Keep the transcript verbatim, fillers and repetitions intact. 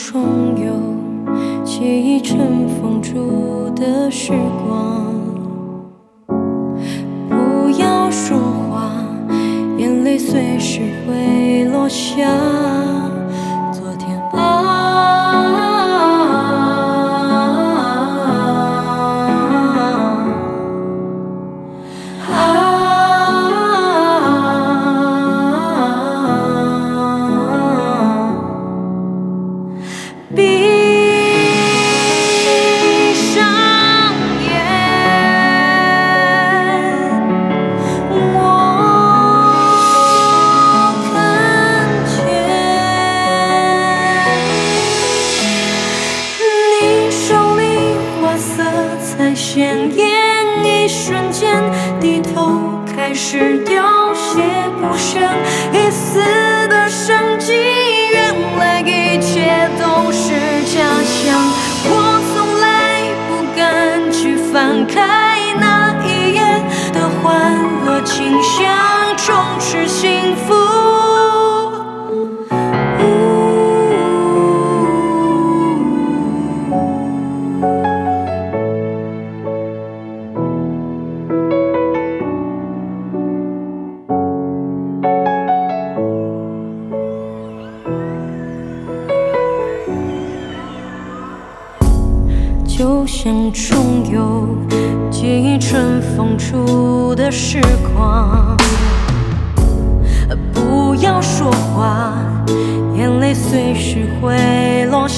重游，记忆尘封住的时光。不要说话，眼泪随时会落下。昨天啊，闭上眼，我看见你手里花色彩鲜艳，一瞬间低头开始凋谢不剩一丝的生机。原来一切都是假象，我从来不敢去翻开那一页的欢乐景象，充斥幸福。就像重游，记忆尘封住的时光。不要说话，眼泪随时会落